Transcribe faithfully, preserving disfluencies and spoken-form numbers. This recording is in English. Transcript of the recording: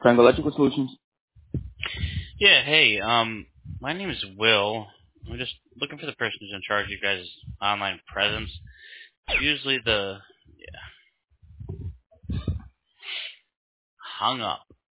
Triangle Electrical Solutions. Yeah, hey, um, my name is Will. I'm just looking for the person who's in charge of you guys' online presence. Usually the, yeah, hung up.